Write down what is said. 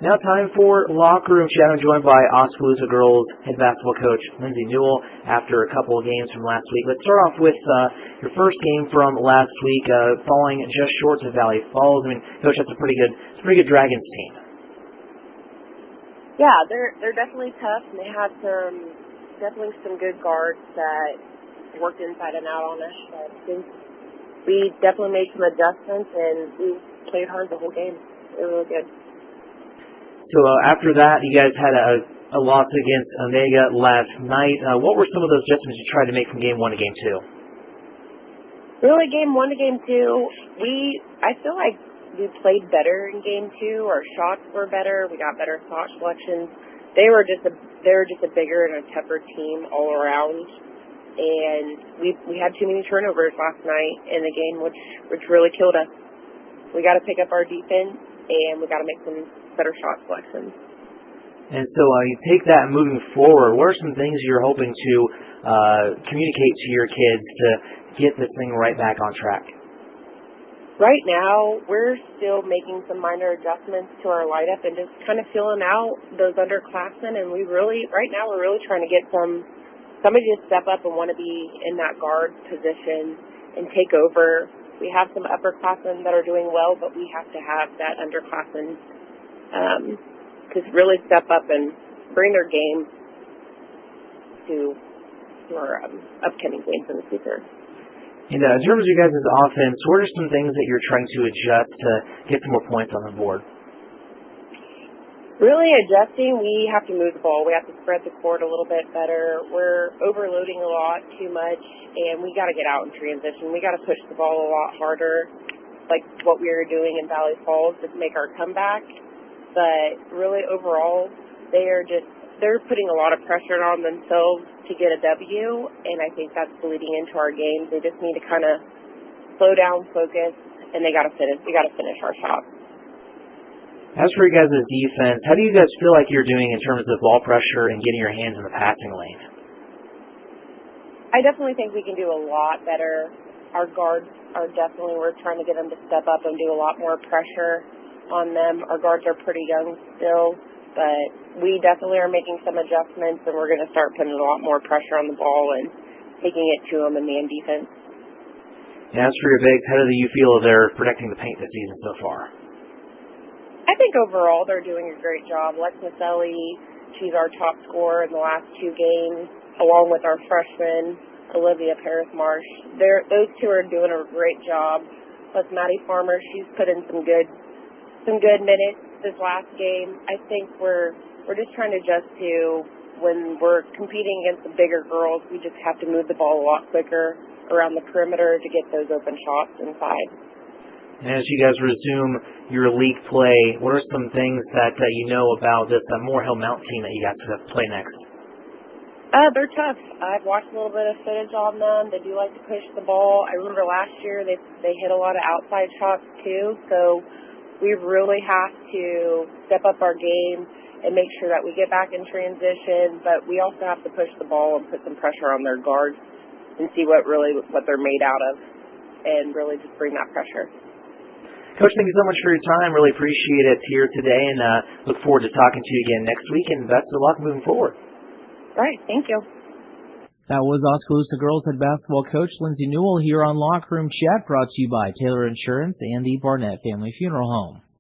Now time for Locker Room Chat. I'm joined by Oskaloosa girls head basketball coach Lindsay Newell after a couple of games from last week. Let's start off with your first game from last week, falling just short of Valley Falls. I mean, Coach, that's a pretty good Dragons team. Yeah, they're definitely tough, and they had definitely some good guards that worked inside and out on us. But I think we definitely made some adjustments, and we played hard the whole game. They were really good. So after that, you guys had a loss against Omega last night. What were some of those adjustments you tried to make from Game 1 to Game 2? Really, Game 1 to Game 2, I feel like we played better in Game 2. Our shots were better. We got better shot selections. They were just a bigger and a tougher team all around. And we had too many turnovers last night in the game, which really killed us. We got to pick up our defense, and we got to make some better shot selections. And so you take that moving forward. What are some things you're hoping to communicate to your kids to get this thing right back on track? Right now, we're still making some minor adjustments to our lineup and just kind of filling out those underclassmen. And right now we're really trying to get somebody to step up and want to be in that guard position and take over. We have some upperclassmen that are doing well, but we have to have that underclassmen to really step up and bring their game to our upcoming games in the future. And in terms of you guys' offense, what are some things that you're trying to adjust to get some more points on the board? Really adjusting, we have to move the ball. We have to spread the court a little bit better. We're overloading a lot too much, and we got to get out in transition. We got to push the ball a lot harder, like what we were doing in Valley Falls to make our comeback. But really overall, they're putting a lot of pressure on themselves to get a W, and I think that's bleeding into our games. They just need to kind of slow down, focus, and they got to finish. We got to finish our shots. As for you guys' defense, how do you guys feel like you're doing in terms of ball pressure and getting your hands in the passing lane? I definitely think we can do a lot better. Our guards we're trying to get them to step up and do a lot more pressure on them. Our guards are pretty young still, but we definitely are making some adjustments, and we're going to start putting a lot more pressure on the ball and taking it to them in man defense. And as for your bigs, how do you feel they're protecting the paint this season so far? I think overall they're doing a great job. Lex Maselli, she's our top scorer in the last 2 games, along with our freshman, Olivia Paris-Marsh. Those two are doing a great job. Plus Maddie Farmer, she's put in some good minutes this last game. I think we're just trying to adjust to when we're competing against the bigger girls, we just have to move the ball a lot quicker around the perimeter to get those open shots inside. And as you guys resume your league play, what are some things that you know about this Moore Hill Mount team that you guys have to play next? They're tough. I've watched a little bit of footage on them. They do like to push the ball. I remember last year they hit a lot of outside shots too, so we really have to step up our game and make sure that we get back in transition, but we also have to push the ball and put some pressure on their guards and see what they're made out of and really just bring that pressure. Coach, thank you so much for your time. Really appreciate it here today, and look forward to talking to you again next week, and best of luck moving forward. All right, thank you. That was Oskaloosa girls head basketball coach Lindsay Newell here on Locker Room Chat, brought to you by Taylor Insurance and the Barnett Family Funeral Home.